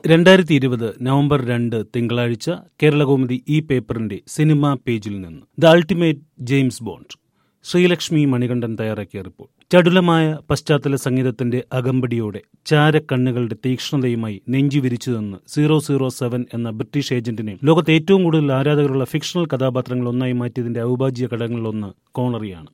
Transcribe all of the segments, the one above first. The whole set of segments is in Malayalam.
2020 നവംബർ 2 തിങ്കളാഴ്ച കേരളകൗമുദി ഈ പേപ്പറിന്റെ സിനിമാ പേജിൽ നിന്ന് the ultimate James Bond. Sreelakshmi Manikandan തയ്യാറാക്കിയ റിപ്പോർട്ട്. ചടുലമായ പശ്ചാത്തല സംഗീതത്തിന്റെ അകമ്പടിയോടെ ചാരക്കണ്ണുകളുടെ തീക്ഷ്ണതയുമായി നെഞ്ചി വിരിച്ചു നിന്ന് 007 എന്ന ബ്രിട്ടീഷ് ഏജന്റിനെ ലോകത്തെ ഏറ്റവും കൂടുതൽ ആരാധകരുള്ള ഫിക്ഷണൽ കഥാപാത്രങ്ങൾ ഒന്നായി മാറ്റിയതിന്റെ ഔഭാഗ്യ ഘടകങ്ങളിലൊന്ന് കോണറിയാണ്.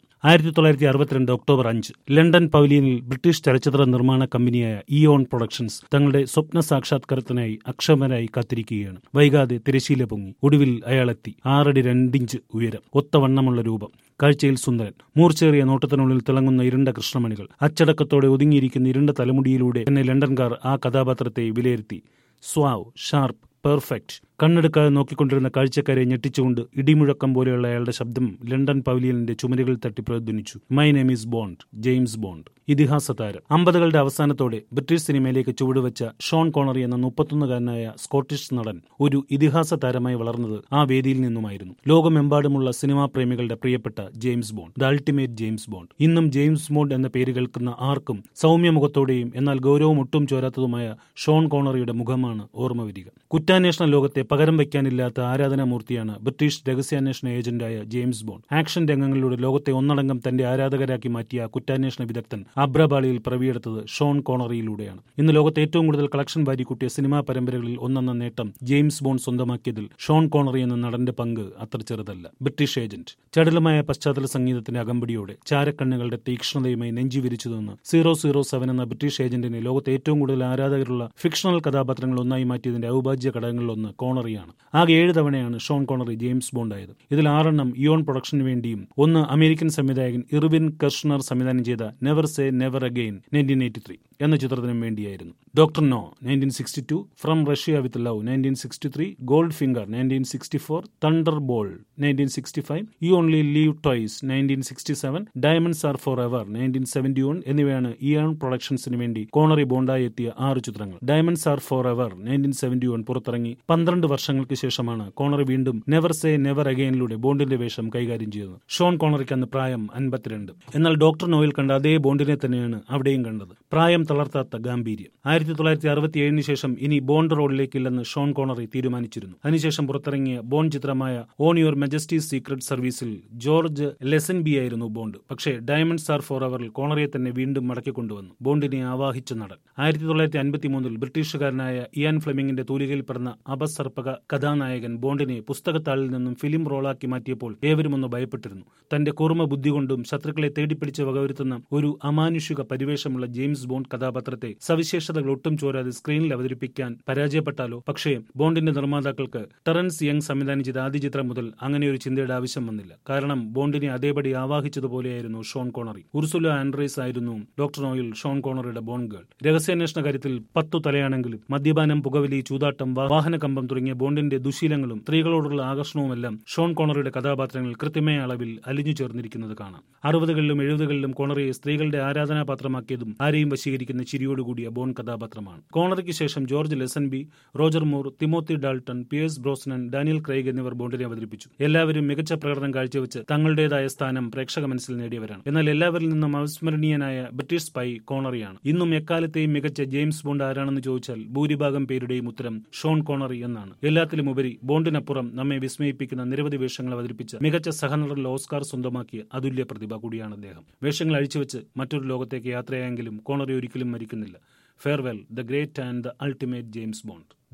1962 ഒക്ടോബർ 5 ലണ്ടൻ പവലിയനിൽ ബ്രിട്ടീഷ് ചലച്ചിത്ര നിർമ്മാണ കമ്പനിയായ ഇയോൺ പ്രൊഡക്ഷൻസ് തങ്ങളുടെ സ്വപ്ന സാക്ഷാത്കാരത്തിനായി അക്ഷമരായി കാത്തിരിക്കുകയാണ്. വൈകാതെ തിരശീല പൊങ്ങി. ഒടുവിൽ അയാളെത്തി. 6 അടി 2 ഇഞ്ച് ഉയരം, ഒത്തവണ്ണമുള്ള രൂപം, കാഴ്ചയിൽ സുന്ദരൻ, മൂർച്ചേറിയ നോട്ടത്തിനുള്ളിൽ തിളങ്ങുന്ന ഇരുണ്ട കൃഷ്ണമണികൾ, അച്ചടക്കത്തോടെ ഒതുങ്ങിയിരിക്കുന്ന ഇരുണ്ട തലമുടിയിലൂടെ തന്നെ ലണ്ടൻകാർ ആ കഥാപാത്രത്തെ വിലയിരുത്തി. സ്വാവ്, ഷാർപ്പ്, പെർഫെക്റ്റ്. കണ്ണെടുക്കാതെ നോക്കിക്കൊണ്ടിരുന്ന കാഴ്ചക്കാരെ ഞെട്ടിച്ചുകൊണ്ട് ഇടിമുഴക്കം പോലെയുള്ള അയാളുടെ ശബ്ദം ലണ്ടൻ പവലിയനിന്റെ ചുമരുകളിൽ തട്ടി പ്രതിധ്വനിച്ചു. My name is Bond, James Bond. ഇതിഹാസ താരം. 50കളുടെ അവസാനത്തോടെ ബ്രിട്ടീഷ് സിനിമയിലേക്ക് ചുവടുവെച്ച ഷോൺ കോണറി എന്ന 31-കാരനായ സ്കോട്ടിഷ് നടൻ ഒരു ഇതിഹാസ താരമായി വളർന്നത് ആ വേദിയിൽ നിന്നുമായിരുന്നു. ലോകമെമ്പാടുമുള്ള സിനിമാ പ്രേമികളുടെ പ്രിയപ്പെട്ട James Bond, the ultimate James Bond. ഇന്നും ജെയിംസ് ബോണ്ട് എന്ന പേര് കേൾക്കുന്ന ആർക്കും സൗമ്യമുഖത്തോടെയും എന്നാൽ ഗൗരവം ഒട്ടും ചോരാത്തതുമായ ഷോൺ കോണറിയുടെ മുഖമാണ് ഓർമ്മ വരിക. കുറ്റാന്വേഷണ ലോകത്തെ പകരം വയ്ക്കാനില്ലാത്ത ആരാധനാമൂർത്തിയാണ് ബ്രിട്ടീഷ് രഹസ്യാന്വേഷണ ഏജന്റായ ജെയിംസ് ബോണ്ട്. ആക്ഷൻ രംഗങ്ങളിലൂടെ ലോകത്തെ ഒന്നടങ്കം തന്റെ ആരാധകരാക്കി മാറ്റിയ കുറ്റാന്വേഷണ വിദഗ്ധൻ അബ്രപാളിയിൽ പിറവിയെടുത്തത് ഷോൺ കോണറിയിലൂടെയാണ്. ഇന്ന് ലോകത്തെ ഏറ്റവും കൂടുതൽ കളക്ഷൻ വാരിക്കൂട്ടിയ സിനിമാ പരമ്പരകളിൽ ഒന്നെന്ന നേട്ടം ജെയിംസ് ബോണ്ട് സ്വന്തമാക്കിയതിൽ ഷോൺ കോണറി എന്ന നടന്റെ പങ്ക് അത്ര ചെറുതല്ല. British agent. ചടുലമായ പശ്ചാത്തല സംഗീതത്തിന്റെ അകമ്പടിയോടെ ചാരക്കണ്ണുകളുടെ തീക്ഷ്ണതയുമായി നെഞ്ചി വിരിച്ചു നിന്ന് 007 എന്ന ബ്രിട്ടീഷ് ഏജന്റിനെ ലോകത്തെ ഏറ്റവും കൂടുതൽ ആരാധകരുള്ള ഫിക്ഷണൽ കഥാപാത്രങ്ങൾ ഒന്നായി മാറ്റിയതിന്റെ ഔഭാഗ്യ ഘടകങ്ങളിലൊന്ന് കോണറിയാണ്. ആകെ 7 തവണയാണ് ഷോൺ കോണറി ജെയിംസ് ബോണ്ട് ആയത്. ഇതിൽ 6 ഇയോൺ പ്രൊഡക്ഷന് വേണ്ടിയും 1 അമേരിക്കൻ സംവിധായകൻ ഇർവിൻ കെർഷ്ണർ സംവിധാനം ചെയ്ത നെവർ സേ നെവർ അഗെയിൻ 1983 എന്ന ചിത്രത്തിനും വേണ്ടിയായിരുന്നു. Doctor No 1962, From Russia with Love 1963, Goldfinger 1964, Thunderball 1965, You Only Live Twice 1967, Diamonds R Forever 1971 എന്നിവയാണ് ഇയോൺ പ്രൊഡക്ഷൻസിന് വേണ്ടി കോണറി ബോണ്ടായി എത്തിയ 6 ചിത്രങ്ങൾ. ഡയമണ്ട്സ് ആർ ഫോർ എവർ 1971 പുറത്തിറങ്ങി 12 വർഷങ്ങൾക്ക് ശേഷമാണ് കോണറി വീണ്ടും നെവർ സേ നെവർ അഗെയിനിലൂടെ ബോണ്ടിന്റെ വേഷം കൈകാര്യം ചെയ്തത്. ഷോൺ കോണറിക്ക് അന്ന് പ്രായം 52. എന്നാൽ ഡോക്ടർ നോയിൽ കണ്ട അതേ ബോണ്ടിനെ തന്നെയാണ് അവിടെയും കണ്ടത്. പ്രായം തളർത്താത്ത ഗാംഭീര്യം. 1967 ശേഷം ഇനി ബോണ്ട് റോഡിലേക്കില്ലെന്ന് ഷോൺ കോണറി തീരുമാനിച്ചിരുന്നു. അതിനുശേഷം പുറത്തിറങ്ങിയ ബോണ്ട് ചിത്രമായ ഓൺ യുവർ മജസ്റ്റീസ് സീക്രട്ട് സർവീസിൽ ജോർജ് ലെസൻബി ആയിരുന്നു ബോണ്ട്. പക്ഷേ ഡയമണ്ട്സ് ആർ ഫോർ എവറിൽ കോണറിയെ തന്നെ വീണ്ടും മടക്കിക്കൊണ്ടുവന്നു ബോണ്ടിനെ ആവാഹിച്ച നടൻ. 1953 ബ്രിട്ടീഷുകാരനായ ഇയാൻ ഫ്ലെമിംഗിന്റെ തൂലികയിൽ പിറന്ന അപസർപ്പക കഥാനായകൻ ബോണ്ടിനെ പുസ്തകത്താളിൽ നിന്നും ഫിലിം റോളാക്കി മാറ്റിയപ്പോൾ ഏവരും ഒന്ന് ഭയപ്പെട്ടിരുന്നു. തന്റെ കുറുമ ബുദ്ധി കൊണ്ടും ശത്രുക്കളെ തേടിപ്പിടിച്ച് വകവരുത്തുന്ന ഒരു അമാനുഷിക പരിവേഷമുള്ള ജെയിംസ് ബോണ്ട് കഥാപാത്രത്തെ സവിശേഷതകൾ ഒട്ടും ചോരാതെ സ്ക്രീനിൽ അവതരിപ്പിക്കാൻ പരാജയപ്പെട്ടാലോ? പക്ഷേ ബോണ്ടിന്റെ നിർമ്മാതാക്കൾക്ക് ടെറൻസ് യങ് സംവിധാനം ചെയ്ത ആദ്യ ചിത്രം മുതൽ അങ്ങനെ ഒരു ചിന്തയുടെ ആവശ്യം വന്നില്ല. കാരണം ബോണ്ടിനെ അതേപടി ആവാഹിച്ചതുപോലെയായിരുന്നു ഷോൺ കോണറി. ഉർസുല ആൻഡ്രേസ് ആയിരുന്നു ഡോക്ടർ നോയിൽ ഷോൺ കോണറിയുടെ ബോണ്ട് ഗേൾ. രഹസ്യാന്വേഷണ കാര്യത്തിൽ 10 തലയാണെങ്കിലും മദ്യപാനം, പുകവലി, ചൂതാട്ടം, വാഹനകമ്പം തുടങ്ങിയ ബോണ്ടിന്റെ ദുശീലങ്ങളും സ്ത്രീകളോടുള്ള ആകർഷണവുമെല്ലാം ഷോൺ കോണറിയുടെ കഥാപാത്രങ്ങളിൽ കൃത്യമായ അളവിൽ അലിഞ്ഞു ചേർന്നിരിക്കുന്നത് കാണാം. 60കളിലും 70കളിലും കോണറിയെ സ്ത്രീകളുടെ ആരാധനാപാത്രമാക്കിയതും ആരെയും വശീകരിക്കുന്ന ചിരിയോടുകൂടിയ ബോണ്ട് കഥാപാത്രമാണ്. കോണറിക്ക് ശേഷം George Lazenby, Roger Moore, Timothy Dalton, Pierce Brosnan, Daniel Craig എന്നിവർ ബോണ്ടിനെ അവതരിപ്പിച്ചു. എല്ലാവരും മികച്ച പ്രകടനം കാഴ്ചവെച്ച് തങ്ങളുടേതായ സ്ഥാനം പ്രേക്ഷക മനസ്സിൽ നേടിയവരാണ്. എന്നാൽ എല്ലാവരിൽ നിന്നും അവസ്മരണീയനായ ബ്രിട്ടീഷ് സ്പൈ കോണറിയാണ്. ഇന്നും എക്കാലത്തെയും മികച്ച ജെയിംസ് ബോണ്ട് ആരാണെന്ന് ചോദിച്ചാൽ ഭൂരിഭാഗം പേരുടെയും ഉത്തരം ഷോൺ കോണറി എന്നാണ്. എല്ലാത്തിലുമുപരി ബോണ്ടിനപ്പുറം നമ്മെ വിസ്മയിപ്പിക്കുന്ന നിരവധി വേഷങ്ങൾ അവതരിപ്പിച്ച മികച്ച സഹനടനുള്ള ഓസ്കാർ സ്വന്തമാക്കിയ അതുല്യ പ്രതിഭ കൂടിയാണ് അദ്ദേഹം. വേഷങ്ങൾ അഴിച്ചുവെച്ച് മറ്റൊരു ലോകത്തേക്ക് യാത്രയായെങ്കിലും കോണറി ഒരിക്കലും മരിക്കുന്നില്ല. Farewell, the great and the ultimate James bond.